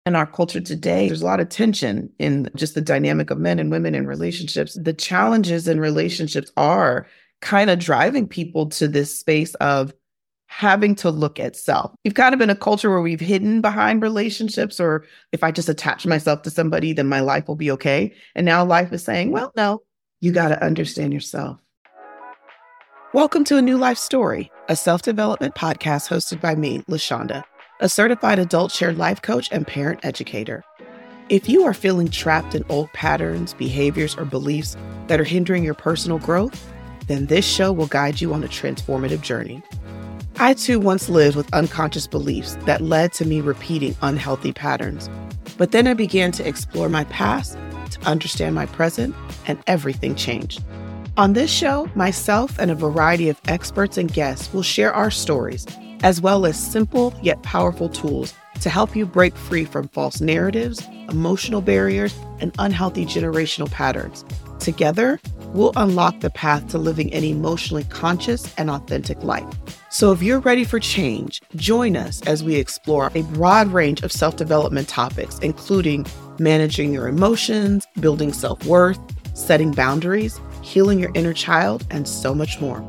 In our culture today, there's a lot of tension in just the dynamic of men and women in relationships. The challenges in relationships are kind of driving people to this space of having to look at self. We've kind of been a culture where we've hidden behind relationships, or if I just attach myself to somebody, then my life will be okay. And now life is saying, well, no, you got to understand yourself. Welcome to A New Life Story, a self-development podcast hosted by me, LaShonda, a certified adult shared life coach and parent educator. If you are feeling trapped in old patterns, behaviors, or beliefs that are hindering your personal growth, then this show will guide you on a transformative journey. I too once lived with unconscious beliefs that led to me repeating unhealthy patterns. But then I began to explore my past, to understand my present, and everything changed. On this show, myself and a variety of experts and guests will share our stories, as well as simple yet powerful tools to help you break free from false narratives, emotional barriers, and unhealthy generational patterns. Together, we'll unlock the path to living an emotionally conscious and authentic life. So if you're ready for change, join us as we explore a broad range of self-development topics, including managing your emotions, building self-worth, setting boundaries, healing your inner child, and so much more.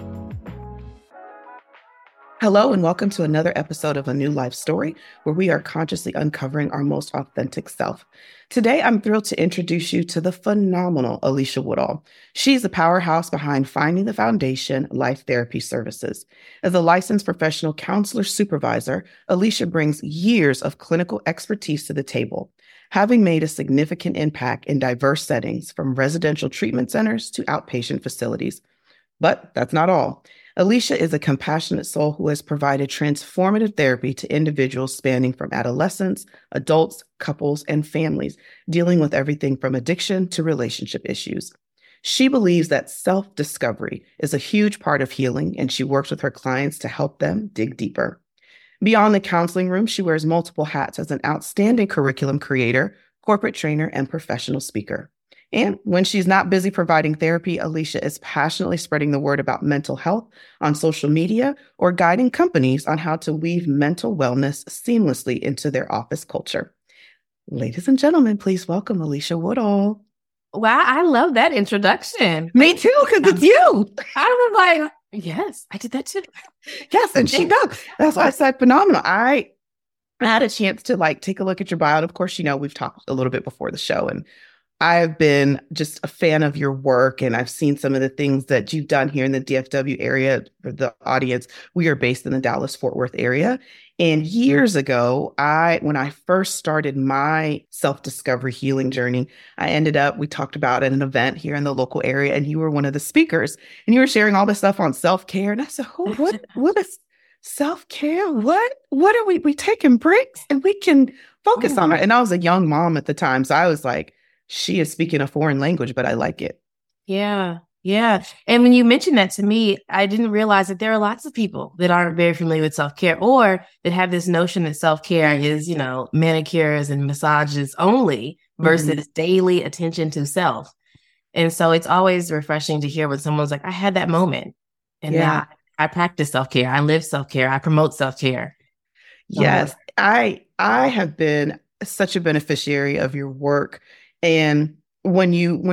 Hello, and welcome to another episode of A New Life Story, where we are consciously uncovering our most authentic self. Today, I'm thrilled to introduce you to the phenomenal Alicia Woodall. She's the powerhouse behind Finding the Foundation Life Therapy Services. As a licensed professional counselor supervisor, Alicia brings years of clinical expertise to the table, having made a significant impact in diverse settings, from residential treatment centers to outpatient facilities. But that's not all. Alicia is a compassionate soul who has provided transformative therapy to individuals spanning from adolescents, adults, couples, and families, dealing with everything from addiction to relationship issues. She believes that self-discovery is a huge part of healing, and she works with her clients to help them dig deeper. Beyond the counseling room, she wears multiple hats as an outstanding curriculum creator, corporate trainer, and professional speaker. And when she's not busy providing therapy, Alicia is passionately spreading the word about mental health on social media or guiding companies on how to weave mental wellness seamlessly into their office culture. Ladies and gentlemen, please welcome Alicia Woodall. Wow, I love that introduction. Me too, because it's you. I was like, yes, I did that too. Yes, and she does. That's why I said phenomenal. I had a chance to take a look at your bio. And of course, we've talked a little bit before the show, and I've been just a fan of your work, and I've seen some of the things that you've done here in the DFW area. For the audience, we are based in the Dallas-Fort Worth area. And years ago, when I first started my self-discovery healing journey, we talked about at an event here in the local area, and you were one of the speakers, and you were sharing all this stuff on self-care. And I said, what is self-care? What are we taking breaks and we can focus on it? And I was a young mom at the time, so I was like, she is speaking a foreign language, but I like it. Yeah. Yeah. And when you mentioned that to me, I didn't realize that there are lots of people that aren't very familiar with self-care, or that have this notion that self-care is, manicures and massages only versus daily attention to self. And so it's always refreshing to hear when someone's like, I had that moment, and now I practice self-care. I live self-care. I promote self-care. Yes. I have been such a beneficiary of your work. And when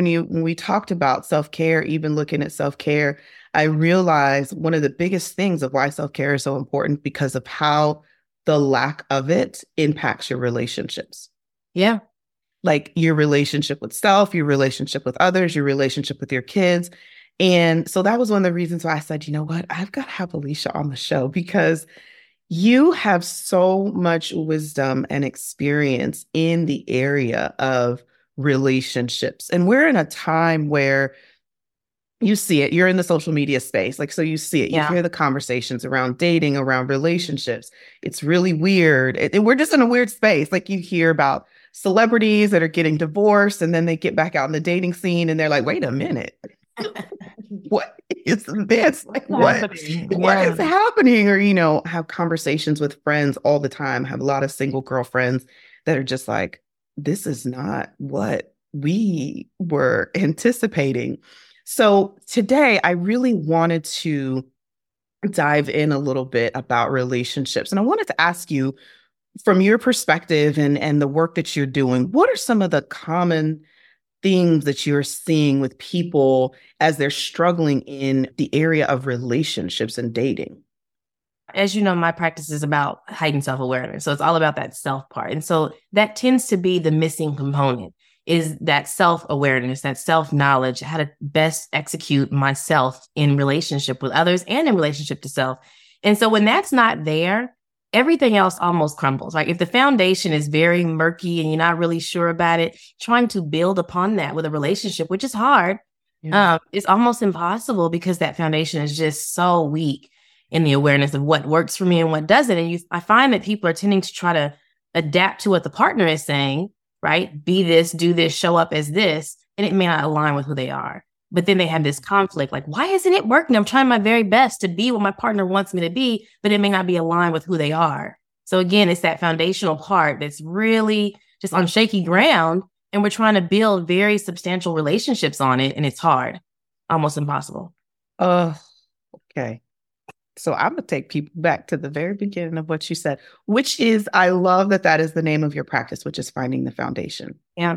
we talked about self-care, even looking at self-care, I realized one of the biggest things of why self-care is so important, because of how the lack of it impacts your relationships. Yeah. Like your relationship with self, your relationship with others, your relationship with your kids. And so that was one of the reasons why I said, you know what, I've got to have Alicia on the show, because you have so much wisdom and experience in the area of relationships. And we're in a time where you see it, you're in the social media space. So you see it, you hear the conversations around dating, around relationships. It's really weird. We're just in a weird space. You hear about celebrities that are getting divorced, and then they get back out in the dating scene and they're like, wait a minute. What is this? What is happening? Or, have conversations with friends all the time. Have a lot of single girlfriends that are just like, this is not what we were anticipating. So today, I really wanted to dive in a little bit about relationships. And I wanted to ask you, from your perspective and the work that you're doing, what are some of the common themes that you're seeing with people as they're struggling in the area of relationships and dating? As you know, my practice is about heightened self-awareness. So it's all about that self part. And so that tends to be the missing component is that self-awareness, that self-knowledge, how to best execute myself in relationship with others and in relationship to self. And so when that's not there, everything else almost crumbles. Like if the foundation is very murky and you're not really sure about it, trying to build upon that with a relationship, which is hard, is almost impossible because that foundation is just so weak in the awareness of what works for me and what doesn't. And I find that people are tending to try to adapt to what the partner is saying, right? Be this, do this, show up as this, and it may not align with who they are. But then they have this conflict, like, why isn't it working? I'm trying my very best to be what my partner wants me to be, but it may not be aligned with who they are. So again, it's that foundational part that's really just on shaky ground. And we're trying to build very substantial relationships on it. And it's hard, almost impossible. Okay. So I'm going to take people back to the very beginning of what you said, which is, I love that that is the name of your practice, which is finding the foundation. Yeah.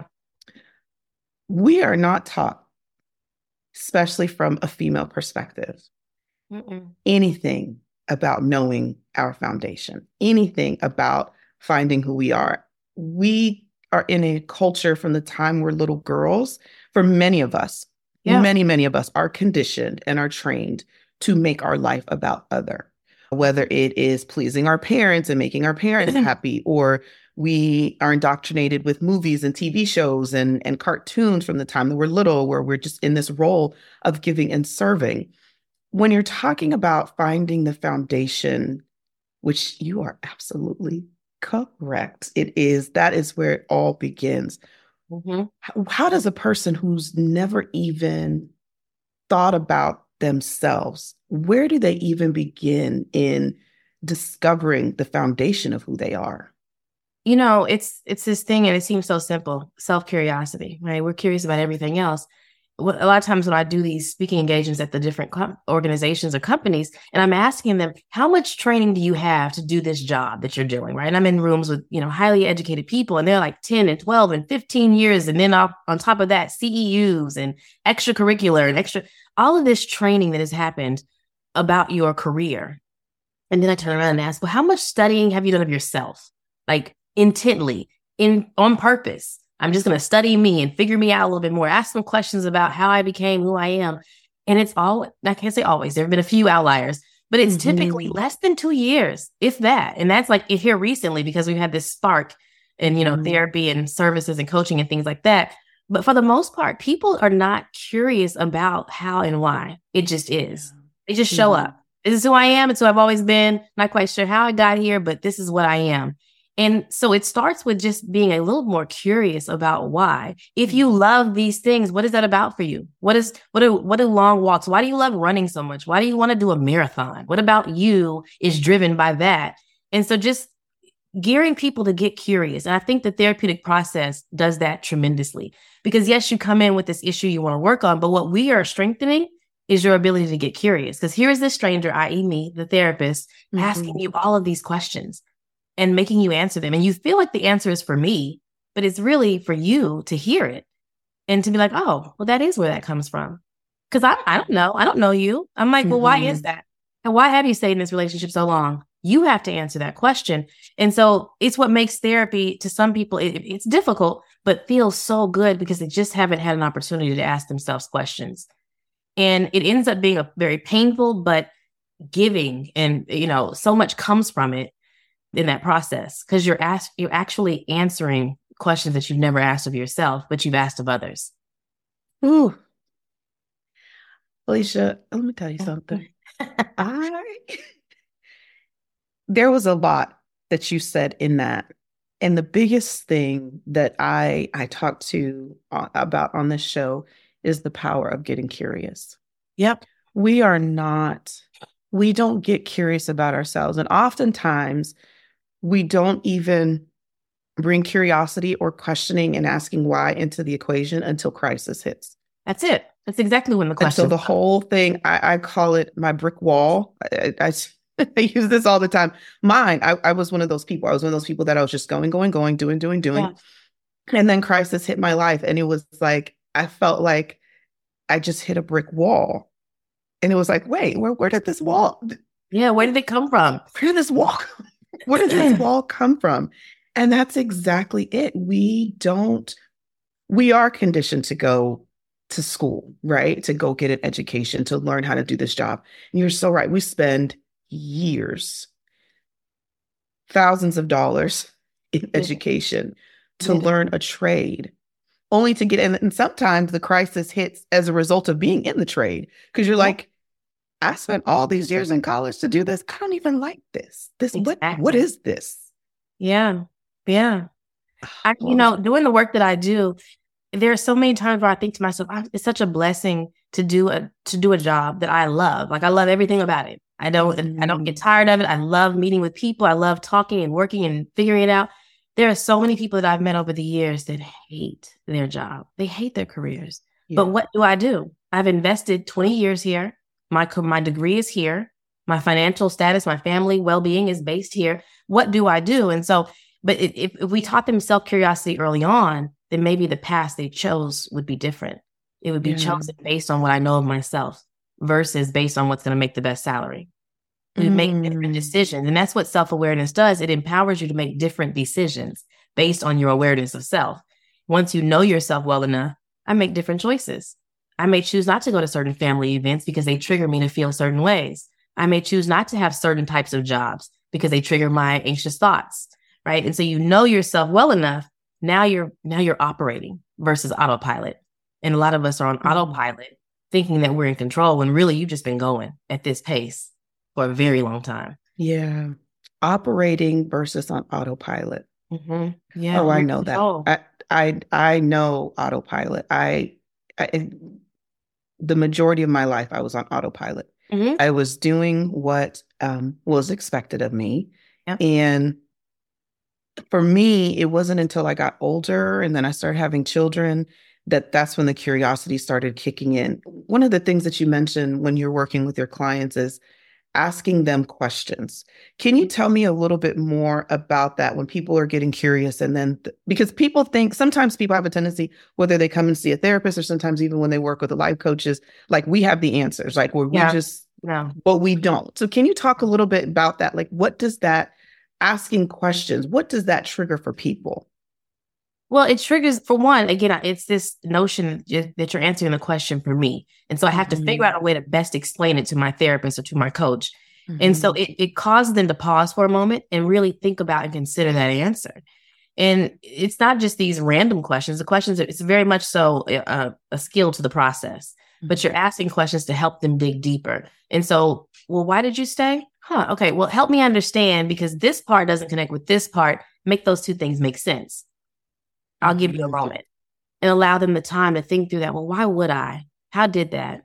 We are not taught, especially from a female perspective, anything about knowing our foundation, anything about finding who we are. We are in a culture from the time we're little girls, for many of us, many of us are conditioned and are trained to make our life about other, whether it is pleasing our parents and making our parents happy, or we are indoctrinated with movies and TV shows and cartoons from the time that we're little, where we're just in this role of giving and serving. When you're talking about finding the foundation, which you are absolutely correct, that is where it all begins. How does a person who's never even thought about themselves, where do they even begin in discovering the foundation of who they are? You know, it's this thing, and it seems so simple, self-curiosity, right? We're curious about everything else. A lot of times when I do these speaking engagements at the different organizations or companies, and I'm asking them, how much training do you have to do this job that you're doing, right? And I'm in rooms with, highly educated people, and they're like 10 and 12 and 15 years. And then on top of that, CEUs and extracurricular and all of this training that has happened about your career. And then I turn around and ask, well, how much studying have you done of yourself? Like intently, on purpose. I'm just going to study me and figure me out a little bit more, ask some questions about how I became who I am. And it's I can't say always, there have been a few outliers, but it's typically less than 2 years, if that. And that's like here recently, because we've had this spark in, therapy and services and coaching and things like that. But for the most part, people are not curious about how and why. It just is. They just show up. This is who I am. It's who I've always been. Not quite sure how I got here, but this is what I am. And so it starts with just being a little more curious about why. If you love these things, what is that about for you? What are long walks? Why do you love running so much? Why do you want to do a marathon? What about you is driven by that? And so just gearing people to get curious. And I think the therapeutic process does that tremendously, because yes, you come in with this issue you want to work on, but what we are strengthening is your ability to get curious. Because here is this stranger, i.e. me, the therapist, asking you all of these questions and making you answer them. And you feel like the answer is for me, but it's really for you to hear it and to be like, oh, well, that is where that comes from. Because I don't know. I don't know you. I'm like, well, why is that? And why have you stayed in this relationship so long? You have to answer that question. And so it's what makes therapy, to some people, it's difficult, but feels so good because they just haven't had an opportunity to ask themselves questions. And it ends up being a very painful, but giving, and, so much comes from it in that process, because you're actually answering questions that you've never asked of yourself, but you've asked of others. Ooh. Alicia, let me tell you something. There was a lot that you said in that. And the biggest thing that I talked to about on this show is the power of getting curious. Yep. We don't get curious about ourselves. And oftentimes we don't even bring curiosity or questioning and asking why into the equation until crisis hits. That's it. That's exactly when the question. And so the whole thing, I call it my brick wall. I use this all the time. I was one of those people. I was one of those people that I was just going, doing. Yeah. And then crisis hit my life. And it was like, I felt like I just hit a brick wall. And it was like, wait, where did this wall, Yeah. Where did it come from? where did this wall, where did this wall come from? And that's exactly it. We are conditioned to go to school, right? To go get an education, to learn how to do this job. And you're so right. We spend years, thousands of dollars in education to learn a trade, only to get in. And sometimes the crisis hits as a result of being in the trade because you're like, I spent all these years in college to do this. I don't even like this. Exactly. What is this? Yeah. Yeah. Doing the work that I do, there are so many times where I think to myself, it's such a blessing to do a job that I love. Like I love everything about it. I don't get tired of it. I love meeting with people. I love talking and working and figuring it out. There are so many people that I've met over the years that hate their job. They hate their careers. Yeah. But what do? I've invested 20 years here. My degree is here. My financial status, my family well-being is based here. What do I do? And so, but if we taught them self-curiosity early on, then maybe the path they chose would be different. It would be chosen based on what I know of myself versus based on what's going to make the best salary. You make different decisions. And that's what self-awareness does. It empowers you to make different decisions based on your awareness of self. Once you know yourself well enough, I make different choices. I may choose not to go to certain family events because they trigger me to feel certain ways. I may choose not to have certain types of jobs because they trigger my anxious thoughts, right? And so you know yourself well enough. Now you're operating versus autopilot. And a lot of us are on autopilot thinking that we're in control when really you've just been going at this pace for a very long time. Yeah. Operating versus on autopilot. Mm-hmm. Yeah. Oh, I know that. I know autopilot. The majority of my life, I was on autopilot. Mm-hmm. I was doing what was expected of me. Yep. And for me, it wasn't until I got older and then I started having children that's when the curiosity started kicking in. One of the things that you mentioned when you're working with your clients is asking them questions. Can you tell me a little bit more about that when people are getting curious? And then, because sometimes people have a tendency, whether they come and see a therapist or sometimes even when they work with the life coaches, like we have the answers, like but we don't. So can you talk a little bit about that? Like, what does that asking questions, what does that trigger for people? Well, it triggers, for one, again, it's this notion that you're answering the question for me. And so I have to figure out a way to best explain it to my therapist or to my coach. Mm-hmm. And so it causes them to pause for a moment and really think about and consider that answer. And it's not just these random questions. The questions, it's very much so a skill to the process. Mm-hmm. But you're asking questions to help them dig deeper. And so, well, why did you stay? Okay, well, help me understand because this part doesn't connect with this part. Make those two things make sense. I'll give you a moment and allow them the time to think through that. Well, why would I? How did that?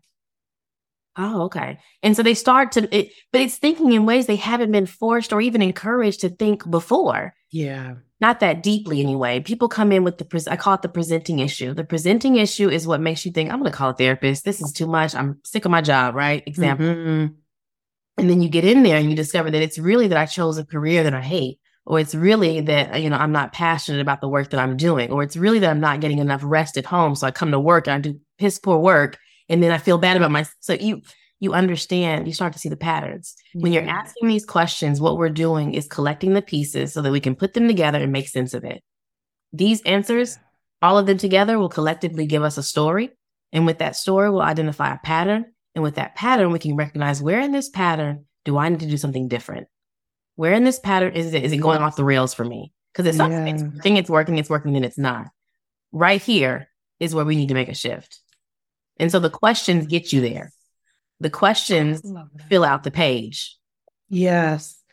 Oh, okay. And so they start but it's thinking in ways they haven't been forced or even encouraged to think before. Yeah. Not that deeply anyway. People come in with I call it the presenting issue. The presenting issue is what makes you think, I'm going to call a therapist. This is too much. I'm sick of my job, right? Example. Mm-hmm. And then you get in there and you discover that it's really that I chose a career that I hate. Or it's really that, I'm not passionate about the work that I'm doing. Or it's really that I'm not getting enough rest at home. So I come to work and I do piss poor work. And then I feel bad about myself. So you understand, you start to see the patterns. Yeah. When you're asking these questions, what we're doing is collecting the pieces so that we can put them together and make sense of it. These answers, all of them together will collectively give us a story. And with that story, we'll identify a pattern. And with that pattern, we can recognize where in this pattern do I need to do something different? Where in this pattern is it going off the rails for me? Because it's something it's working, then it's not. Right here is where we need to make a shift. And so the questions get you there. The questions fill out the page. Yes.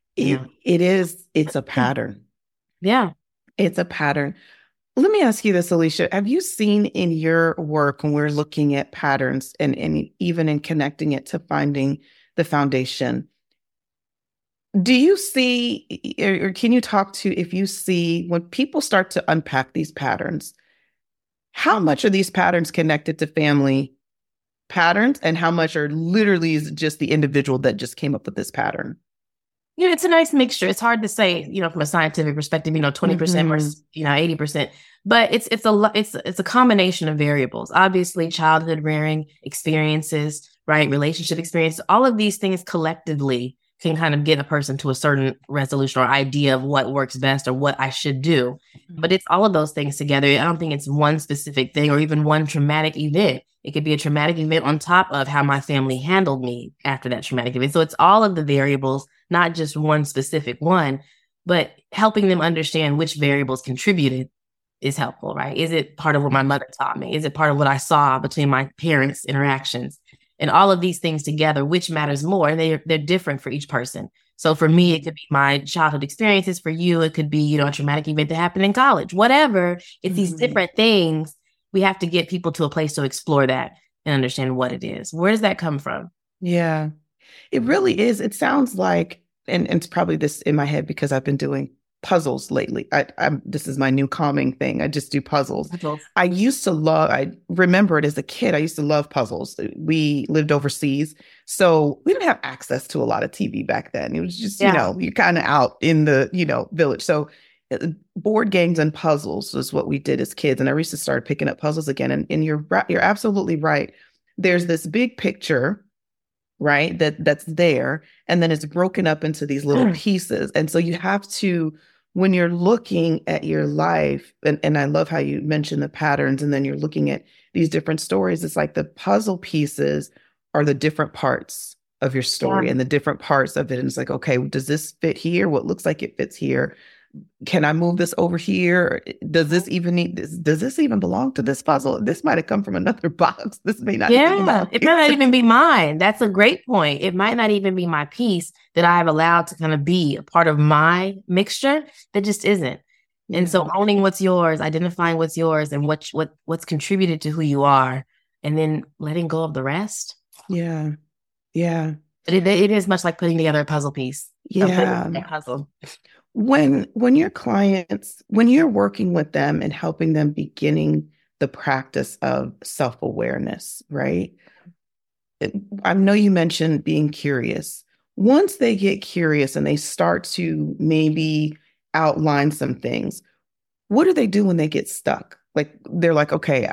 It's a pattern. Yeah. It's a pattern. Let me ask you this, Alicia. Have you seen in your work when we're looking at patterns and even in connecting it to finding the foundation, do you see, or can you talk to if you see when people start to unpack these patterns, how much are these patterns connected to family patterns and how much are literally is just the individual that just came up with this pattern? It's a nice mixture. It's hard to say, from a scientific perspective, 20% versus, 80%, but it's a combination of variables. Obviously, childhood rearing experiences, right? Relationship experience, all of these things collectively can kind of get a person to a certain resolution or idea of what works best or what I should do. But it's all of those things together. I don't think it's one specific thing or even one traumatic event. It could be a traumatic event on top of how my family handled me after that traumatic event. So it's all of the variables, not just one specific one, but helping them understand which variables contributed is helpful, right? Is it part of what my mother taught me? Is it part of what I saw between my parents' interactions? And all of these things together, which matters more? And they're different for each person. So for me, it could be my childhood experiences. For you, it could be, a traumatic event that happened in college, whatever. It's these different things. We have to get people to a place to explore that and understand what it is. Where does that come from? Yeah, it really is. It sounds like, and it's probably this in my head because I've been doing puzzles lately. This is my new calming thing. I just do puzzles. I remember it as a kid. I used to love puzzles. We lived overseas, so we didn't have access to a lot of TV back then. It was just, you're kind of out in the, village. So board games and puzzles was what we did as kids. And I used to start picking up puzzles again. And you're absolutely right. There's this big picture, right? That's there. And then it's broken up into these little pieces. And so you have to, when you're looking at your life, and I love how you mentioned the patterns, and then you're looking at these different stories, it's like the puzzle pieces are the different parts of your story and the different parts of it. And it's like, okay, does this fit here? What looks like it fits here? Can I move this over here? Does this even need this? Does this even belong to this puzzle? This might have come from another box. This may not. Yeah, it might not even be mine. That's a great point. It might not even be my piece that I've allowed to kind of be a part of my mixture that just isn't. And so owning what's yours, identifying what's yours and what's contributed to who you are, and then letting go of the rest. Yeah. Yeah. But it is much like putting together a puzzle piece. Yeah. A puzzle. When your clients, when you're working with them and helping them beginning the practice of self-awareness, right? I know you mentioned being curious. Once they get curious and they start to maybe outline some things, what do they do when they get stuck? Like they're like, okay,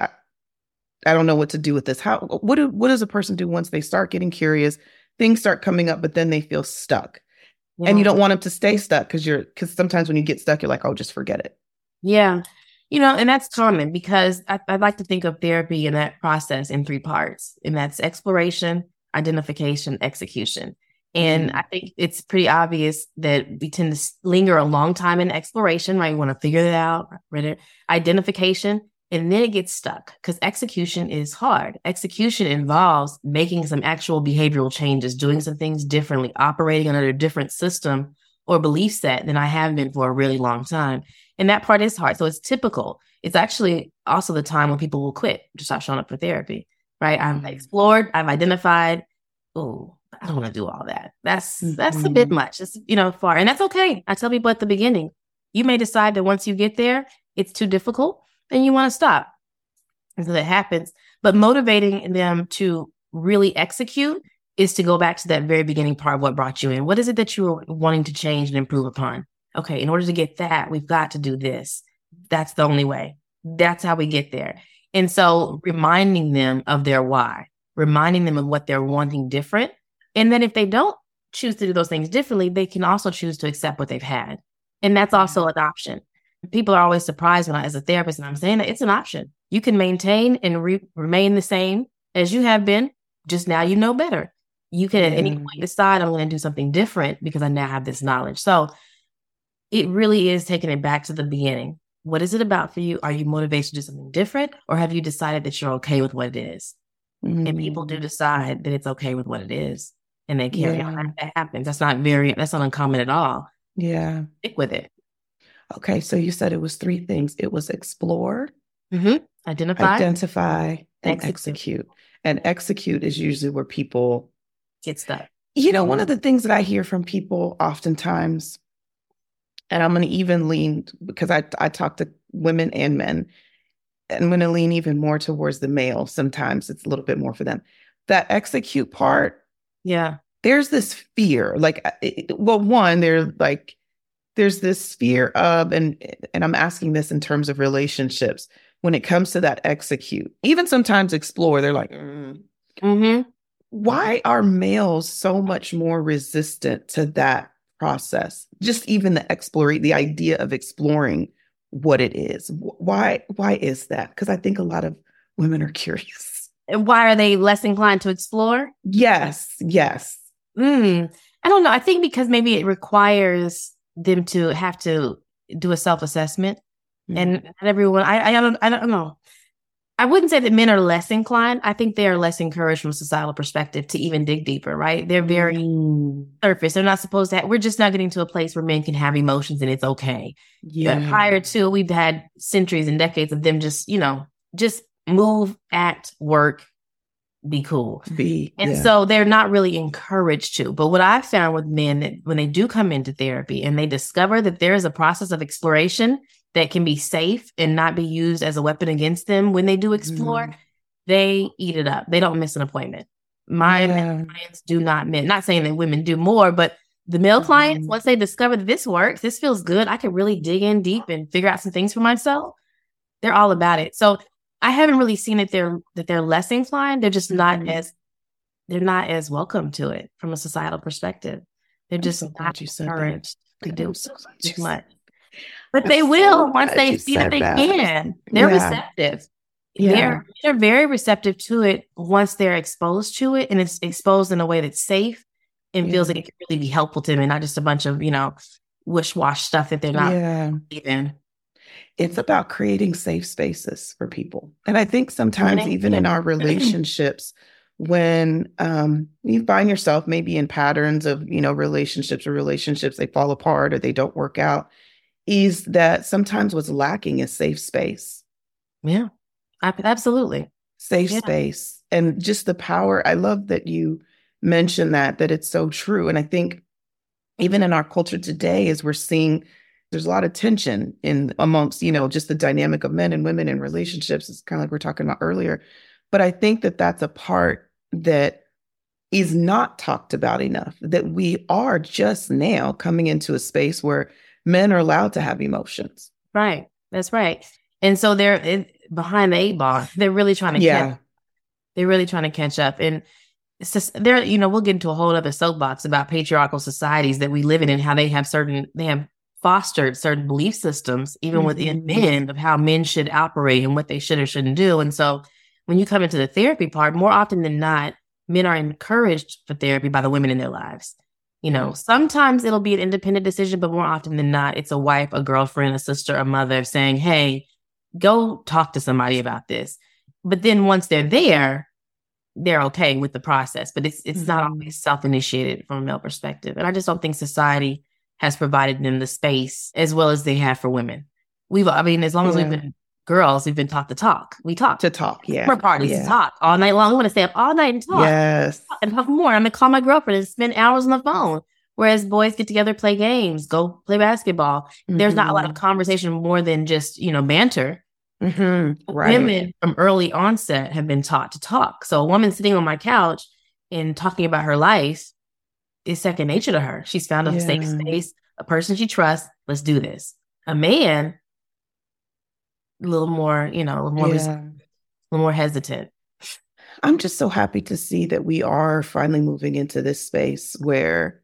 I don't know what to do with this. What does a person do once they start getting curious? Things start coming up, but then they feel stuck. Yeah. And you don't want them to stay stuck because sometimes when you get stuck, you're like, oh, just forget it. Yeah. And that's common because I'd like to think of therapy in that process in 3 parts. And that's exploration, identification, execution. And I think it's pretty obvious that we tend to linger a long time in exploration, right? We want to figure it out, right? Identification, and then it gets stuck because execution is hard. Execution involves making some actual behavioral changes, doing some things differently, operating under a different system or belief set than I have been for a really long time. And that part is hard. So it's typical. It's actually also the time when people will quit, just stop showing up for therapy, right? I've explored, I've identified, oh, I don't want to do all that. That's a bit much. It's, far. And that's okay. I tell people at the beginning, you may decide that once you get there, it's too difficult and you want to stop. And so that happens. But motivating them to really execute is to go back to that very beginning part of what brought you in. What is it that you were wanting to change and improve upon? Okay, in order to get that, we've got to do this. That's the only way. That's how we get there. And so reminding them of their why, reminding them of what they're wanting different. And then if they don't choose to do those things differently, they can also choose to accept what they've had. And that's also an option. People are always surprised when as a therapist, and I'm saying that it's an option. You can maintain and remain the same as you have been, just now you know better. You can at any point decide I'm going to do something different because I now have this knowledge. So it really is taking it back to the beginning. What is it about for you? Are you motivated to do something different, or have you decided that you're okay with what it is? Mm-hmm. And people do decide that it's okay with what it is, and they carry on. That happens. That's not uncommon at all. Yeah. Stick with it. Okay. So you said it was 3 things. It was explore, identify, and execute. And execute is usually where people get stuck. One of the things that I hear from people oftentimes, and I'm going to even lean, because I talk to women and men, and I'm going to lean even more towards the male. Sometimes it's a little bit more for them. that execute part, Yeah. there's this fear. Like, well, one, there's this fear of, and I'm asking this in terms of relationships, when it comes to that execute, even sometimes explore, they're like, Mm-hmm. why are males so much more resistant to that process? Just even the idea of exploring what it is. Why is that? Because I think a lot of women are curious. And why are they less inclined to explore? Yes, yes. I don't know. I think because maybe it requires them to have to do a self-assessment. And not everyone, I don't know. I wouldn't say that men are less inclined. I think they are less encouraged from a societal perspective to even dig deeper, right? They're very surface. They're not supposed to we're just not getting to a place where men can have emotions and it's okay. Yeah. Prior to, we've had centuries and decades of them just, just move, act, work, be cool. So they're not really encouraged to. But what I've found with men, that when they do come into therapy and they discover that there is a process of exploration that can be safe and not be used as a weapon against them when they do explore, they eat it up. They don't miss an appointment. My clients do not miss. Not saying that women do more, but the male clients, once they discover that this works, this feels good, I can really dig in deep and figure out some things for myself, they're all about it. So I haven't really seen that they're less inclined. They're just not as welcome to it from a societal perspective. They're just not encouraged to do too much. But they will once they see that they can. They're receptive. They're very receptive to it once they're exposed to it, and it's exposed in a way that's safe and feels like it can really be helpful to them, and not just a bunch of wish-wash stuff that they're not even. It's about creating safe spaces for people. And I think sometimes even in our relationships, when you find yourself maybe in patterns of, relationships, they fall apart or they don't work out, is that sometimes what's lacking is safe space. Yeah, absolutely. Safe space. And just the power. I love that you mentioned that it's so true. And I think even in our culture today, as we're seeing, there's a lot of tension amongst, just the dynamic of men and women in relationships. It's kind of like we're talking about earlier. But I think that that's a part that is not talked about enough, that we are just now coming into a space where men are allowed to have emotions. Right. That's right. And so they're behind the 8 ball. They're really trying to they're really trying to catch up. And it's just, we'll get into a whole other soapbox about patriarchal societies that we live in and how they have fostered certain belief systems, even within men, of how men should operate and what they should or shouldn't do. And so when you come into the therapy part, more often than not, men are encouraged for therapy by the women in their lives. Sometimes it'll be an independent decision, but more often than not, it's a wife, a girlfriend, a sister, a mother saying, hey, go talk to somebody about this. But then once they're there, they're okay with the process. But it's not always self-initiated from a male perspective. And I just don't think society has provided them the space as well as they have for women. As long as we've been girls, we've been taught to talk. We talk. To talk, Summer parties, to talk all night long. We want to stay up all night and talk. Yes. And talk more. I'm going to call my girlfriend and spend hours on the phone. Whereas boys get together, play games, go play basketball. There's not a lot of conversation more than just, banter. Right. Women from early onset have been taught to talk. So a woman sitting on my couch and talking about her life is second nature to her. She's found a safe space, a person she trusts. Let's do this. A man, a little more, a little more hesitant. I'm just so happy to see that we are finally moving into this space where,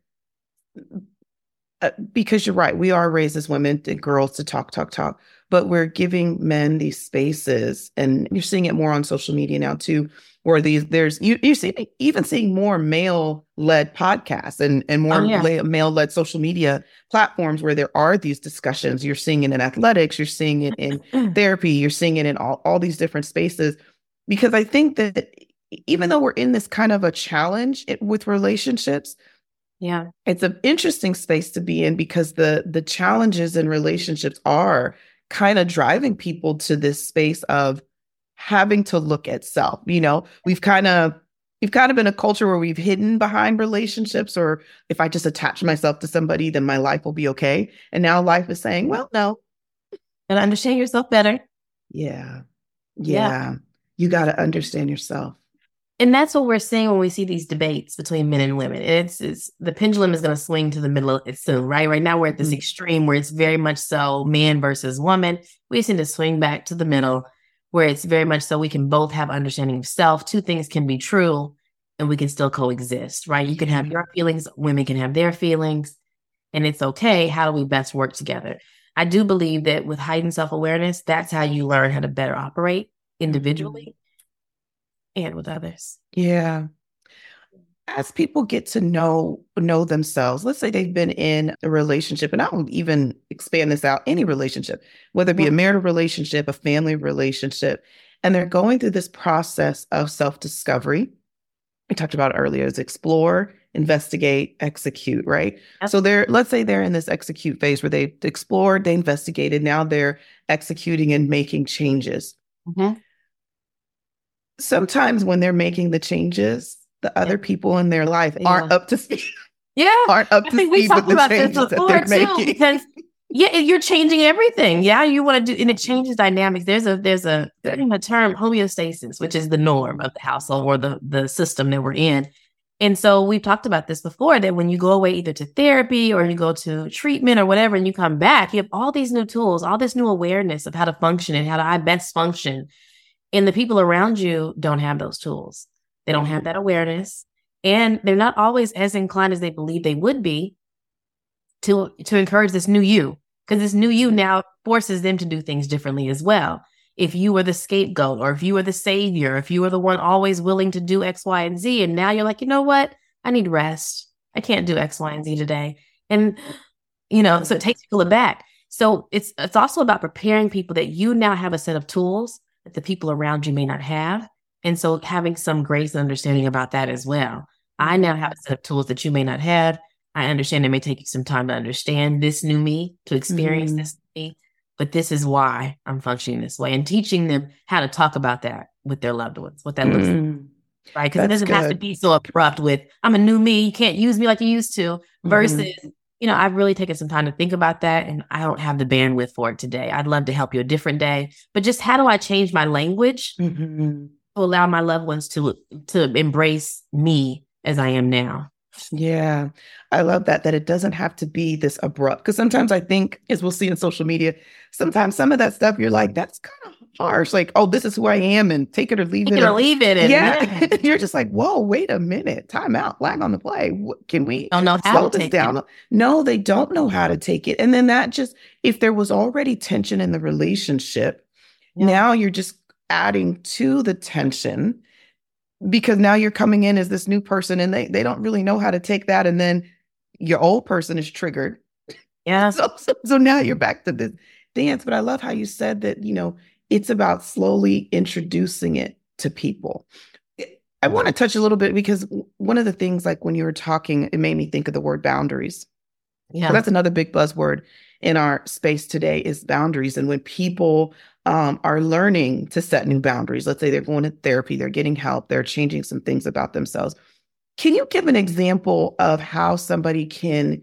because you're right, we are raised as women and girls to talk, but we're giving men these spaces, and you're seeing it more on social media now too, where you see even seeing more male-led podcasts and more male-led social media platforms where there are these discussions. You're seeing it in athletics, you're seeing it in therapy, you're seeing it in all these different spaces. Because I think that even though we're in this kind of a challenge with relationships, it's an interesting space to be in, because the challenges in relationships are kind of driving people to this space of having to look at self. We've kind of been a culture where we've hidden behind relationships, or if I just attach myself to somebody, then my life will be okay. And now life is saying, well, no. Gotta understand yourself better. Yeah. You got to understand yourself. And that's what we're seeing when we see these debates between men and women. It's the pendulum is going to swing to the middle soon, right? Right now we're at this extreme where it's very much so man versus woman. We just need to swing back to the middle where it's very much so we can both have understanding of self. Two things can be true and we can still coexist, right? You can have your feelings, women can have their feelings, and it's okay. How do we best work together? I do believe that with heightened self-awareness, that's how you learn how to better operate individually and with others. Yeah. As people get to know themselves, let's say they've been in a relationship, and I don't even expand this out, any relationship, whether it be a marital relationship, a family relationship, and they're going through this process of self-discovery. We talked about earlier is explore, investigate, execute, right? Yep. So let's say they're in this execute phase where they explored, they investigated, now they're executing and making changes. Sometimes when they're making the changes, the other people in their life aren't up to speed. Aren't up to speed with the changes that they're making. Because you're changing everything. You want to do, and it changes dynamics. There's a term, homeostasis, which is the norm of the household or the system that we're in. And so we've talked about this before, that when you go away either to therapy or you go to treatment or whatever, and you come back, you have all these new tools, all this new awareness of how to function and how to I best function. And the people around you don't have those tools. They don't have that awareness, and they're not always as inclined as they believe they would be to encourage this new you, because this new you now forces them to do things differently as well. If you were the scapegoat, or if you were the savior, if you were the one always willing to do X, Y, and Z, and now you're like, you know what? I need rest. I can't do X, Y, and Z today. And, so it takes people aback. So it's also about preparing people that you now have a set of tools that the people around you may not have. And so having some grace and understanding about that as well. I now have a set of tools that you may not have. I understand it may take you some time to understand this new me, to experience this me, but this is why I'm functioning this way, and teaching them how to talk about that with their loved ones, what that looks like. Right? Because it doesn't have to be so abrupt with, I'm a new me, you can't use me like you used to, versus, I've really taken some time to think about that, and I don't have the bandwidth for it today. I'd love to help you a different day, but just how do I change my language to allow my loved ones to embrace me as I am now? Yeah, I love that it doesn't have to be this abrupt. Because sometimes I think, as we'll see in social media, sometimes some of that stuff you're like, that's kind of harsh. Like, oh, this is who I am, and take it or leave it. Take it or leave it. And you're just like, whoa, wait a minute, time out, flag on the play. Can we slow this down? No, they don't know how to take it. And then that just, if there was already tension in the relationship, now you're just adding to the tension, because now you're coming in as this new person, and they don't really know how to take that. And then your old person is triggered. Yeah. So now you're back to this dance. But I love how you said that, it's about slowly introducing it to people. I want to touch a little bit, because one of the things, like when you were talking, it made me think of the word boundaries. Yeah. So that's another big buzzword in our space today, is boundaries. And when people are learning to set new boundaries, let's say they're going to therapy, they're getting help, they're changing some things about themselves. Can you give an example of how somebody can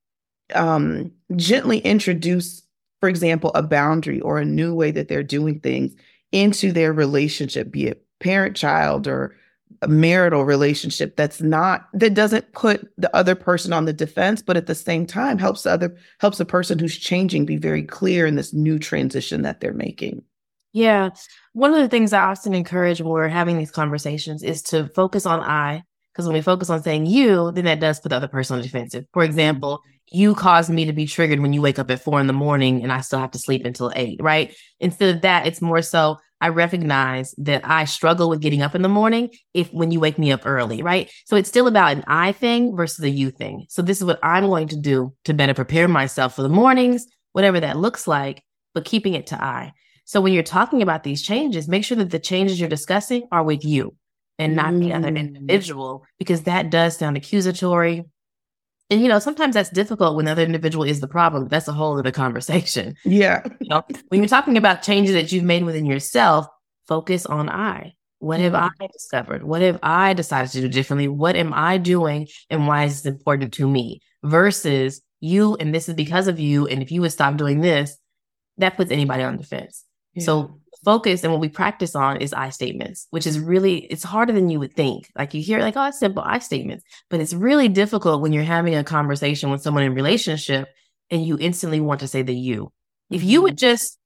gently introduce, for example, a boundary or a new way that they're doing things into their relationship, be it parent-child or a marital relationship, that doesn't put the other person on the defense, but at the same time helps the person who's changing be very clear in this new transition that they're making? Yeah. One of the things I often encourage when we're having these conversations is to focus on I, because when we focus on saying you, then that does put the other person on the defensive. For example, you caused me to be triggered when you wake up at 4 a.m. and I still have to sleep until 8, right? Instead of that, it's more so, I recognize that I struggle with getting up in the morning when you wake me up early, right? So it's still about an I thing versus a you thing. So this is what I'm going to do to better prepare myself for the mornings, whatever that looks like, but keeping it to I. So when you're talking about these changes, make sure that the changes you're discussing are with you and not the other individual, because that does sound accusatory. And, sometimes that's difficult when the other individual is the problem. That's a whole other conversation. Yeah. When you're talking about changes that you've made within yourself, focus on I. What have I discovered? What have I decided to do differently? What am I doing, and why is this important to me? Versus you, and this is because of you, and if you would stop doing this, that puts anybody on the fence. Yeah. So focus and what we practice on is I statements, which is really, it's harder than you would think. Like you hear like, oh, it's simple I statements, but it's really difficult when you're having a conversation with someone in relationship and you instantly want to say the you. If you would just,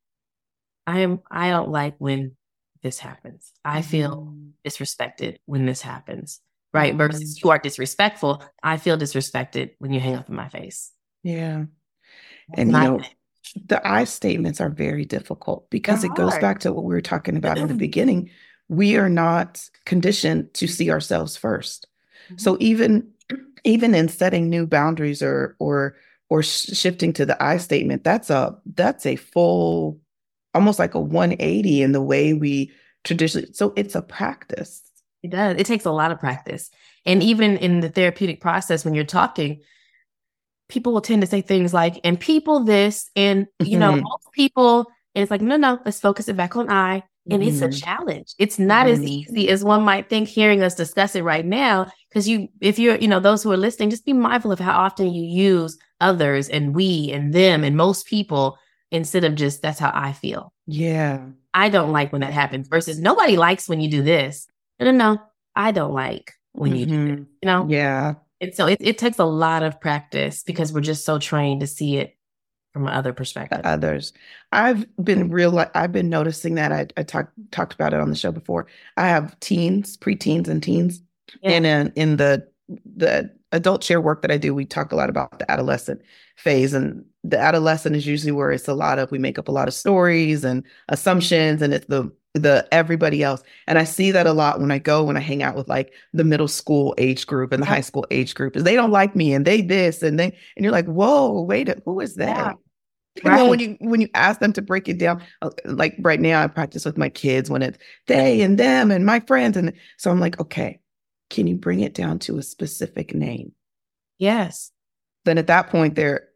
I don't like when this happens. I feel disrespected when this happens, right? Versus you are disrespectful. I feel disrespected when you hang up in my face. Yeah. That's And, not the I statements are very difficult because it goes hard. back to what we were talking about in the beginning. We are not conditioned to see ourselves first. So even in setting new boundaries or shifting to the I statement, that's a full, almost like a 180 in the way we traditionally. So it's a practice. It does. It takes a lot of practice. And even in the therapeutic process, when you're talking, people will tend to say things like, and people this, and, most people, and it's like, no, let's focus it back on I. And it's a challenge. It's not as easy as one might think hearing us discuss it right now. Because if you're, those who are listening, just be mindful of how often you use others and we and them and most people instead of just, that's how I feel. Yeah. I don't like when that happens versus nobody likes when you do this. No, I don't like when you do this, Yeah. And so it takes a lot of practice because we're just so trained to see it from another perspective. Others. I've been noticing that I talked about it on the show before. I have teens, preteens and teens. Yeah. And in the adult chair work that I do, we talk a lot about the adolescent phase. And the adolescent is usually where it's we make up a lot of stories and assumptions, and it's the everybody else. And I see that a lot when I hang out with like the middle school age group and the high school age group, is they don't like me and they this and you're like, whoa, wait, who is that? Yeah. Right. And when you ask them to break it down, like right now I practice with my kids when it's they and them and my friends. And so I'm like, okay, can you bring it down to a specific name? Yes. Then at that point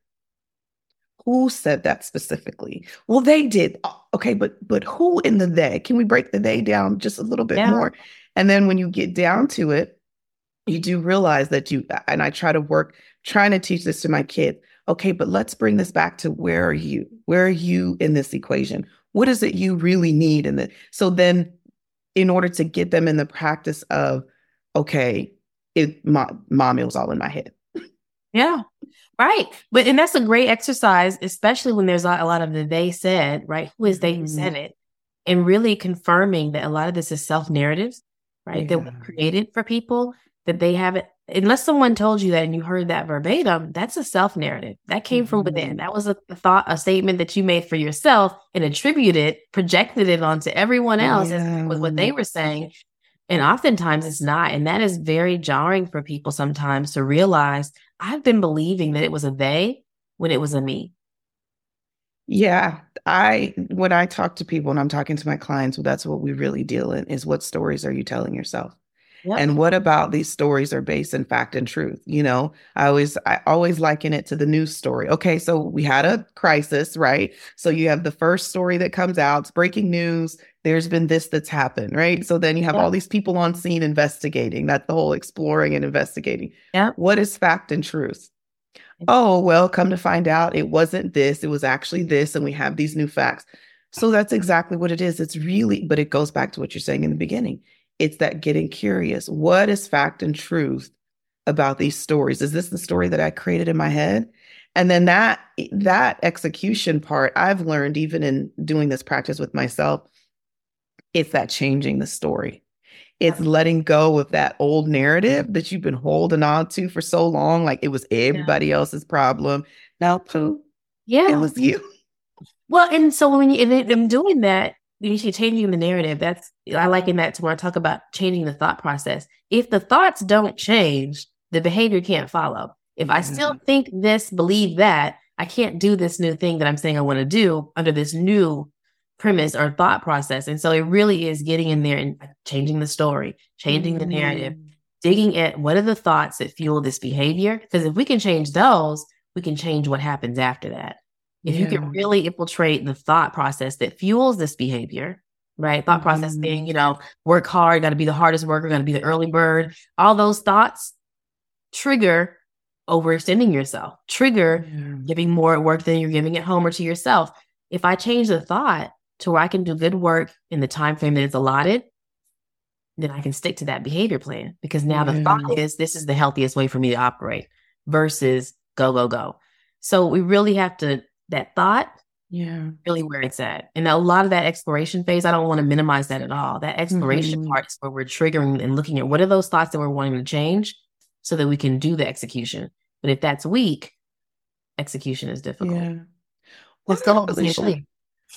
who said that specifically? Well, they did. Okay, but who in the they? Can we break the they down just a little bit more? And then when you get down to it, you do realize that and I trying to teach this to my kids. Okay, but let's bring this back to where are you? Where are you in this equation? What is it you really need? So then in order to get them in the practice of, okay, mom, it was all in my head. Yeah. Right. And that's a great exercise, especially when there's a lot of the they said, right? Who is they who said it? And really confirming that a lot of this is self-narratives, right? That were created for people, that they haven't, unless someone told you that and you heard that verbatim, that's a self-narrative. That came from within. That was a thought, a statement that you made for yourself and projected it onto everyone else with what they were saying. And oftentimes it's not. And that is very jarring for people sometimes to realize I've been believing that it was a they when it was a me. Yeah. When I talk to people and I'm talking to my clients, well, that's what we really deal in is what stories are you telling yourself? Yep. And what about these stories are based in fact and truth? I always liken it to the news story. Okay, so we had a crisis, right? So you have the first story that comes out, it's breaking news. There's been this that's happened, right? So then you have all these people on scene investigating. That's the whole exploring and investigating. Yeah. What is fact and truth? Oh, well, come to find out, it wasn't this. It was actually this. And we have these new facts. So that's exactly what it is. But it goes back to what you're saying in the beginning. It's that getting curious. What is fact and truth about these stories? Is this the story that I created in my head? And then that execution part, I've learned even in doing this practice with myself, it's that changing the story. It's letting go of that old narrative that you've been holding on to for so long. Like it was everybody else's problem. Now, pooh, it was you. Well, and so when I'm doing that, you see changing the narrative. I liken that to when I talk about changing the thought process. If the thoughts don't change, the behavior can't follow. If I still think this, believe that, I can't do this new thing that I'm saying I want to do under this new premise or thought process. And so it really is getting in there and changing the story, changing the narrative, digging at what are the thoughts that fuel this behavior? Because if we can change those, we can change what happens after that. If you can really infiltrate the thought process that fuels this behavior, right? Thought process being, work hard, got to be the hardest worker, got to be the early bird. All those thoughts trigger overextending yourself, trigger giving more at work than you're giving at home or to yourself. If I change the thought to where I can do good work in the time frame that is allotted, then I can stick to that behavior plan, because now the thought is, this is the healthiest way for me to operate versus go, go, go. So we really have to, that thought, really where it's at. And a lot of that exploration phase, I don't want to minimize that at all. That exploration part is where we're triggering and looking at what are those thoughts that we're wanting to change so that we can do the execution. But if that's weak, execution is difficult. Yeah. Let's go on the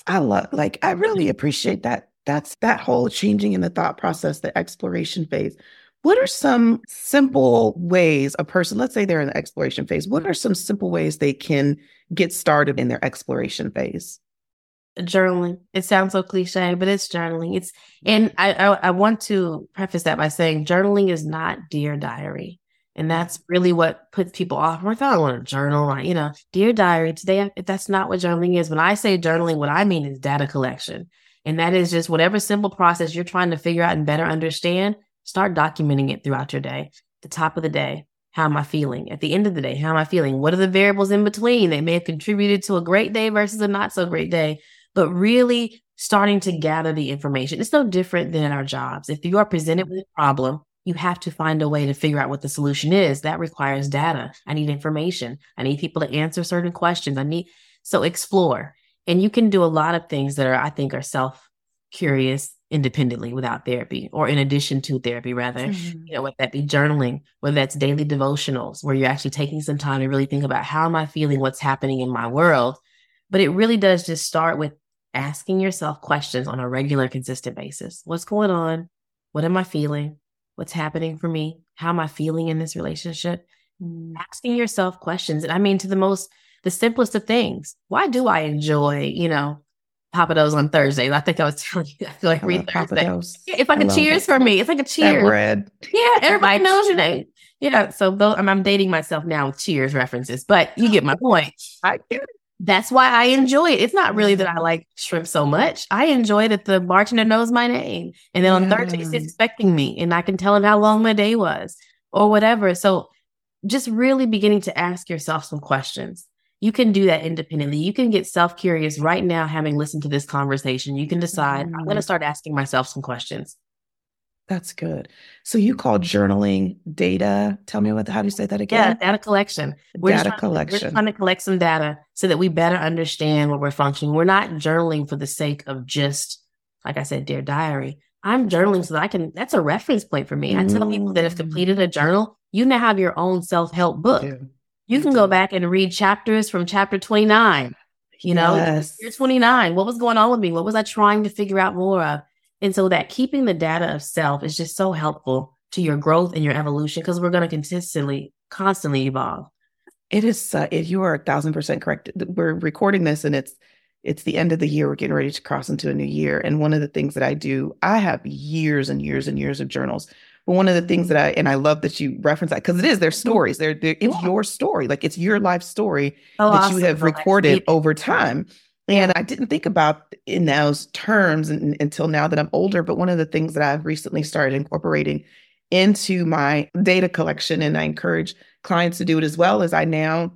I really appreciate that. That's that whole changing in the thought process, the exploration phase. What are some simple ways a person, let's say they're in the exploration phase, what are some simple ways they can get started in their exploration phase? Journaling. It sounds so cliche, but it's journaling. And I want to preface that by saying journaling is not Dear Diary. And that's really what puts people off. I don't want to journal, right? Dear Diary, today, that's not what journaling is. When I say journaling, what I mean is data collection. And that is just whatever simple process you're trying to figure out and better understand, start documenting it throughout your day. At the top of the day, how am I feeling? At the end of the day, how am I feeling? What are the variables in between? They may have contributed to a great day versus a not so great day, but really starting to gather the information. It's no different than in our jobs. If you are presented with a problem, you have to find a way to figure out what the solution is. That requires data. I need information. I need people to answer certain questions. So explore. And you can do a lot of things that I think are self-curious independently without therapy, or in addition to therapy, rather. Whether that be journaling, whether that's daily devotionals, where you're actually taking some time to really think about how am I feeling, what's happening in my world. But it really does just start with asking yourself questions on a regular, consistent basis. What's going on? What am I feeling? What's happening for me? How am I feeling in this relationship? Asking yourself questions. And I mean, to the simplest of things. Why do I enjoy, Pappadeaux on Thursdays? I think I was telling you, I feel like read Thursday. It's like a cheers for me. It's like a cheers. Bread. Yeah, everybody knows your name. Yeah, so I'm dating myself now with cheers references, but you get my point. I get it. That's why I enjoy it. It's not really that I like shrimp so much. I enjoy that the bartender knows my name. And then on Thursday, he's expecting me and I can tell him how long my day was or whatever. So just really beginning to ask yourself some questions. You can do that independently. You can get self-curious right now, having listened to this conversation. You can decide, I'm going to start asking myself some questions. That's good. So you call journaling data. Tell me how do you say that again? Yeah, data collection. We're trying to collect some data so that we better understand what we're functioning. We're not journaling for the sake of just, like I said, Dear Diary. I'm journaling so that that's a reference point for me. I tell people that have completed a journal, you now have your own self-help book. Yeah. You can go back and read chapters from chapter 29. Year 29. What was going on with me? What was I trying to figure out more of? And so that keeping the data of self is just so helpful to your growth and your evolution, because we're going to constantly evolve. It is. You are 1,000% correct. We're recording this and it's the end of the year. We're getting ready to cross into a new year. And one of the things that I do, I have years and years and years of journals. But one of the things that I love that you reference that, because their stories. It's your story. Like it's your life story that you have recorded over time. And I didn't think about in those terms until now that I'm older. But one of the things that I've recently started incorporating into my data collection, and I encourage clients to do it as well, is I now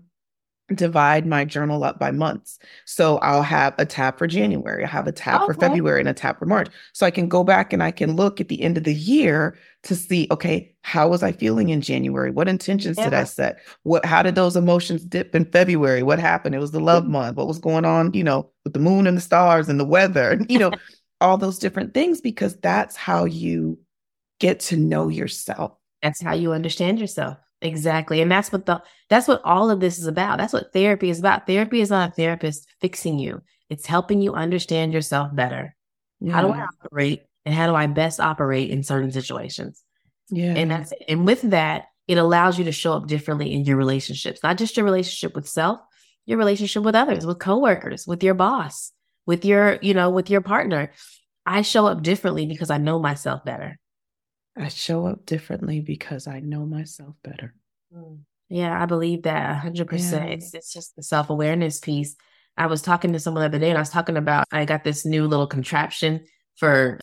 divide my journal up by months. So I'll have a tab for January, I have a tab for February, and a tab for March. So I can go back and I can look at the end of the year to see, okay, how was I feeling in January? What intentions did I set? How did those emotions dip in February? What happened? It was the love month. What was going on, with the moon and the stars and the weather, and, all those different things, because that's how you get to know yourself. That's how you understand yourself. Exactly. And that's what all of this is about. That's what therapy is about. Therapy is not a therapist fixing you. It's helping you understand yourself better. Yeah. How do I operate, and how do I best operate in certain situations? Yeah. And that's it. And with that, it allows you to show up differently in your relationships, not just your relationship with self, your relationship with others, with coworkers, with your boss, with your partner. I show up differently because I know myself better. I show up differently because I know myself better. Yeah, I believe that 100%. Yeah. It's just the self-awareness piece. I was talking to someone the other day and I was talking about, I got this new little contraption for,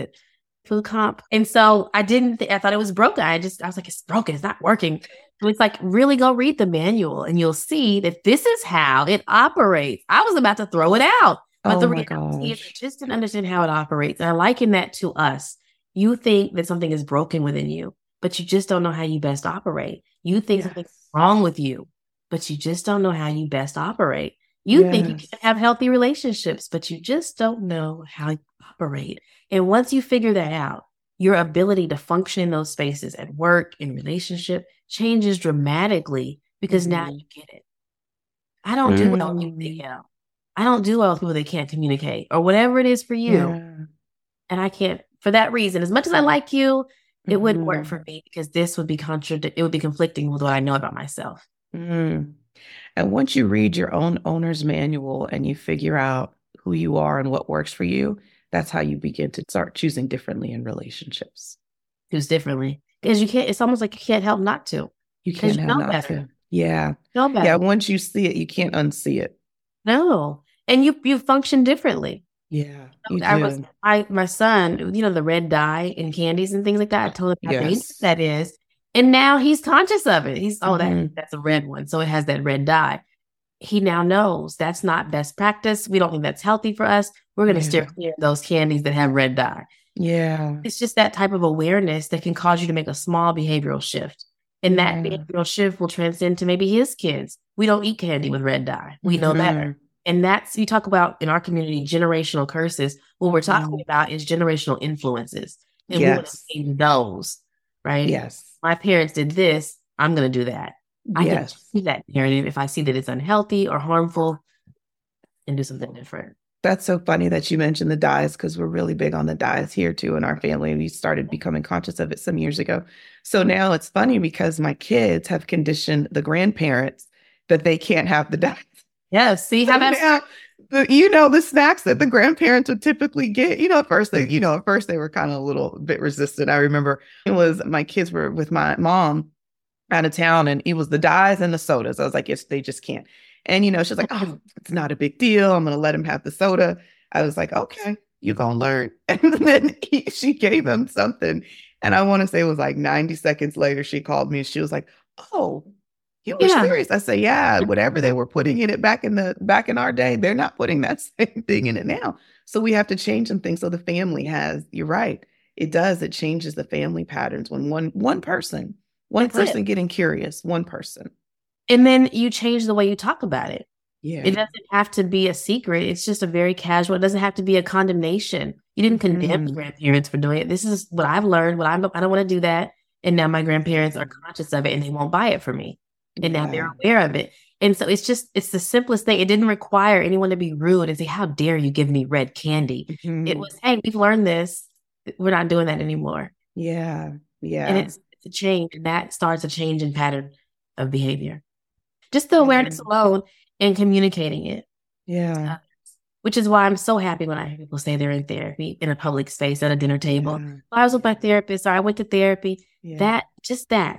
food comp. And so I thought it was broken. I was like, it's broken. It's not working. So it's like, really go read the manual and you'll see that this is how it operates. I was about to throw it out. But Oh the my reality is, I gosh. just didn't understand how it operates. And I liken that to us. You think that something is broken within you, but you just don't know how you best operate. You think something's Yes. wrong with you, but you just don't know how you best operate. You think you can Yes. have healthy relationships, but you just don't know how you operate. And once you figure that out, your ability to function in those spaces at work, in relationship, changes dramatically because now Mhm. you get it. I don't do well with people that Mm. yell. I don't do well with people that can't communicate or whatever it is for you. Yeah. And I can't, for that reason, as much as I like you, it wouldn't work Mhm. for me because this would be it would be conflicting with what I know about myself. Mm. And once you read your own owner's manual and you figure out who you are and what works for you, that's how you begin to start choosing differently in relationships. Choose differently. Because you can't, it's almost like you can't help not to. You Because can't you have know not better. to. Yeah. Know Yeah. better. Once you see it, you can't unsee it. No. And you function differently. Yeah, you I was do. my son, the red dye in candies and things like that. I told him how dangerous Yes. that is. And now he's conscious of it. He's Hmm. that's a red one. So it has that red dye. He now knows that's not best practice. We don't think that's healthy for us. We're gonna steer Yeah. clear of those candies that have red dye. Yeah. It's just that type of awareness that can cause you to make a small behavioral shift. And that Yeah. behavioral shift will transcend to maybe his kids. We don't eat candy with red dye. We know better. Hmm. And that's, you talk about in our community, generational curses. What we're talking Hmm. about is generational influences. And we want to Yes. change those, right? Yes. My parents did this. I'm going to do that. I can Yes. see that narrative if I see that it's unhealthy or harmful and do something different. That's so funny that you mentioned the dyes because we're really big on the dyes here too in our family. We started becoming conscious of it some years ago. So now it's funny because my kids have conditioned the grandparents that they can't have the dyes. Yeah. See how So that's now, the snacks that the grandparents would typically get, at first they were kind of a little bit resistant. I remember it was my kids were with my mom out of town and it was the dyes and the sodas. I was like, yes, they just can't. And, she's like, oh, it's not a big deal. I'm going to let him have the soda. I was like, okay, you're going to learn. And then she gave him something. And I want to say it was like 90 seconds later, she called me and she was like, oh, you were yeah. serious. I said, yeah, whatever they were putting in it back in our day, they're not putting that same thing in it now. So we have to change some things. So the family you're right. It does. It changes the family patterns when one That's it. person getting curious, one person. And then you change the way you talk about it. It Yeah. doesn't have to be a secret. It's just a very casual. It doesn't have to be a condemnation. You didn't condemn the Mhm. grandparents for doing it. This is what I've learned. I don't want to do that. And now my grandparents are conscious of it and they won't buy it for me. And now they're Yeah. aware of it. And so it's the simplest thing. It didn't require anyone to be rude and say, how dare you give me red candy? It Mhm. was, hey, we've learned this. We're not doing that anymore. Yeah. And Yeah. it's a change. And that starts a change in pattern of behavior. Just the Yeah. awareness alone and communicating it. Yeah. Which is why I'm so happy when I hear people say they're in therapy in a public space at a dinner table. Yeah. I was with my therapist or I went to therapy. Yeah. That.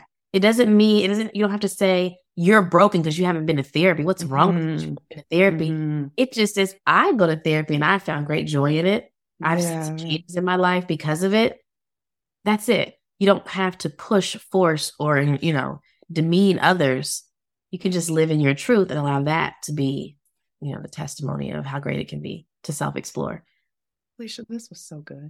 You don't have to say you're broken because you haven't been to therapy. What's wrong with you? You Mhm. haven't been to therapy? Mhm. It just is, I go to therapy and I found great joy in it. I've seen some Yeah. changes in my life because of it. That's it. You don't have to push, force, or, demean others. You can just live in your truth and allow that to be, the testimony of how great it can be to self-explore. Alicia, this was so good.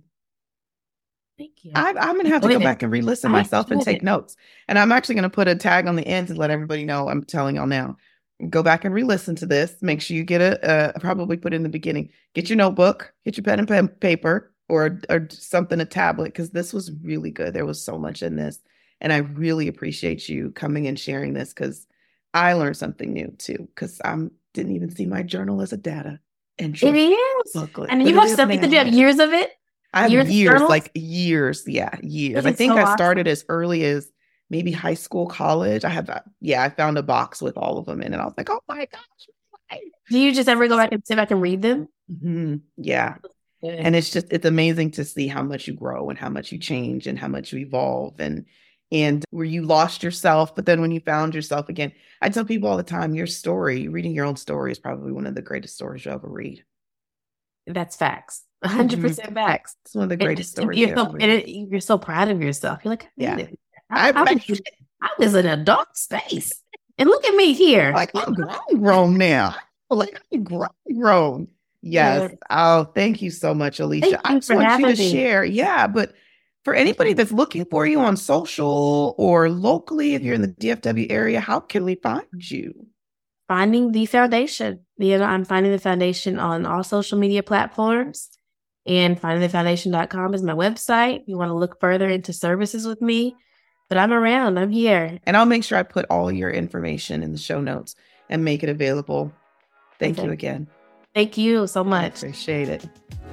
Thank you. I'm going to have to go back and re-listen I myself and enjoyed take it. notes. And I'm actually going to put a tag on the end to let everybody know. I'm telling y'all now. Go back and re-listen to this. Make sure you get probably put in the beginning. Get your notebook, get your pen and paper or something, a tablet, because this was really good. There was so much in this. And I really appreciate you coming and sharing this because I learned something new too, because I didn't even see my journal as a data entry It is. booklet. And But you it have is stuff, did you now. have years of it? I have Years of years, journals? like years. Yeah, years. It I is think so I awesome. started as early as maybe high school, college. I found a box with all of them in it. I was like, oh my gosh. Do you just ever go back and sit back and read them? Yeah. Good. And it's amazing to see how much you grow and how much you change and how much you evolve and where you lost yourself, but then when you found yourself again. I tell people all the time, reading your own story is probably one of the greatest stories you'll ever read. That's facts. 100% facts. It's one of the greatest stories You're you so, ever read. you're so proud of yourself. You're like, Yeah. I was in a dark space. And look at me here. Like I'm grown now. Like I'm grown. Yes. Oh, thank you so much, Alicia. I just want you to share. Yeah. But for anybody that's looking for you on social or locally, if you're in the DFW area, how can we find you? Finding the Foundation. I'm Finding the Foundation on all social media platforms. And findingthefoundation.com is my website. You want to look further into services with me. But I'm around. I'm here. And I'll make sure I put all your information in the show notes and make it available. Thank you again. Thank you so much. I appreciate it.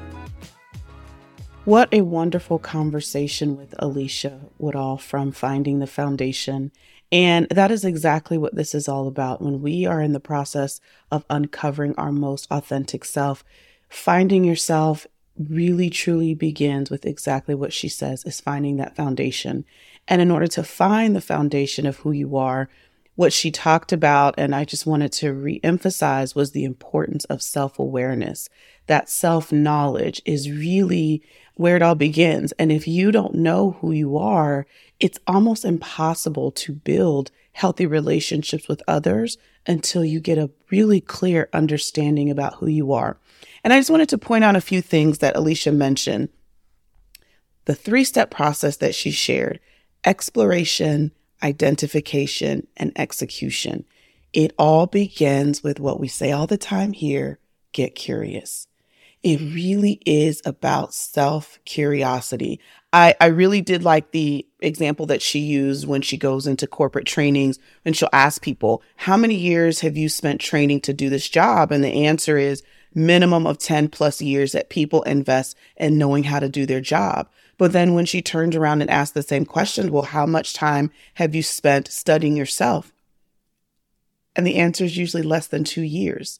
What a wonderful conversation with Alicia Woodall from Finding the Foundation. And that is exactly what this is all about. When we are in the process of uncovering our most authentic self, finding yourself really truly begins with exactly what she says, is finding that foundation. And in order to find the foundation of who you are, what she talked about, and I just wanted to reemphasize, was the importance of self-awareness. That self-knowledge is really where it all begins. And if you don't know who you are, it's almost impossible to build healthy relationships with others until you get a really clear understanding about who you are. And I just wanted to point out a few things that Alicia mentioned. The 3-step process that she shared: exploration, identification, and execution. It all begins with what we say all the time here: get curious. It really is about self-curiosity. I really did like the example that she used when she goes into corporate trainings, and she'll ask people, how many years have you spent training to do this job? And the answer is minimum of 10 plus years that people invest in knowing how to do their job. But then when she turns around and asks the same question, well, how much time have you spent studying yourself? And the answer is usually less than 2 years.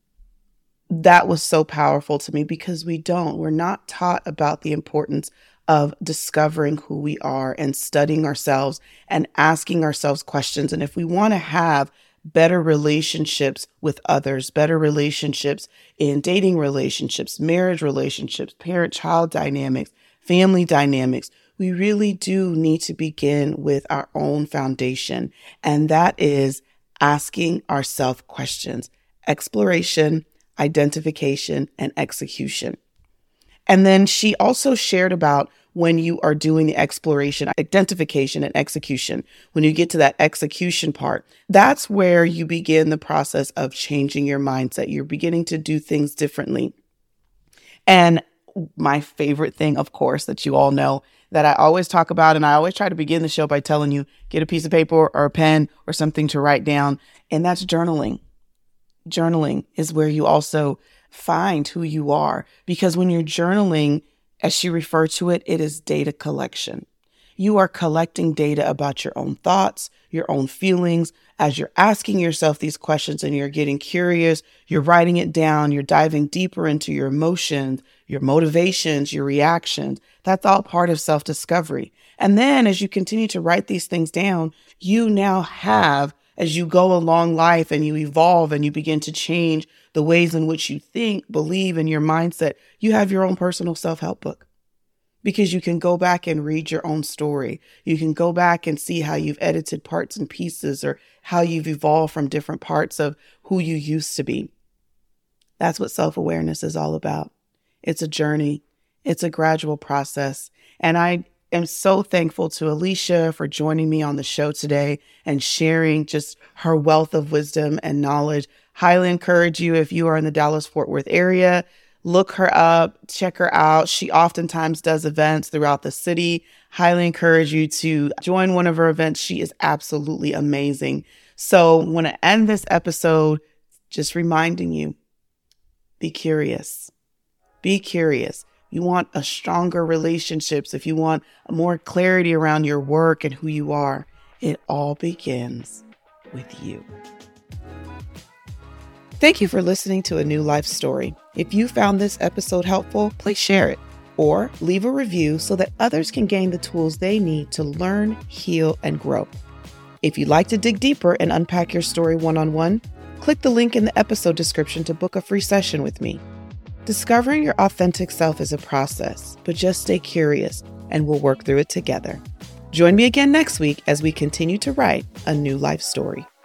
That was so powerful to me, because we're not taught about the importance of discovering who we are and studying ourselves and asking ourselves questions. And if we want to have better relationships with others, better relationships in dating relationships, marriage relationships, parent-child dynamics, family dynamics, we really do need to begin with our own foundation. And that is asking ourselves questions: exploration, identification, and execution. And then she also shared about when you are doing the exploration, identification, and execution. When you get to that execution part, that's where you begin the process of changing your mindset. You're beginning to do things differently. And my favorite thing, of course, that you all know that I always talk about, and I always try to begin the show by telling you, get a piece of paper or a pen or something to write down, and that's journaling. Journaling is where you also find who you are, because when you're journaling, as she referred to it, it is data collection. You are collecting data about your own thoughts, your own feelings. As you're asking yourself these questions and you're getting curious, you're writing it down, you're diving deeper into your emotions, your motivations, your reactions. That's all part of self-discovery. And then as you continue to write these things down, you now have, as you go along life and you evolve and you begin to change the ways in which you think, believe, in your mindset, you have your own personal self-help book. Because you can go back and read your own story. You can go back and see how you've edited parts and pieces, or how you've evolved from different parts of who you used to be. That's what self-awareness is all about. It's a journey. It's a gradual process. And I am so thankful to Alicia for joining me on the show today and sharing just her wealth of wisdom and knowledge. Highly encourage you, if you are in the Dallas-Fort Worth area, look her up, check her out. She oftentimes does events throughout the city. Highly encourage you to join one of her events. She is absolutely amazing. So I want to end this episode just reminding you, be curious. Be curious. You want a stronger relationships, if you want more clarity around your work and who you are, it all begins with you. Thank you for listening to A New Life Story. If you found this episode helpful, please share it or leave a review so that others can gain the tools they need to learn, heal, and grow. If you'd like to dig deeper and unpack your story one-on-one, click the link in the episode description to book a free session with me. Discovering your authentic self is a process, but just stay curious and we'll work through it together. Join me again next week as we continue to write a new life story.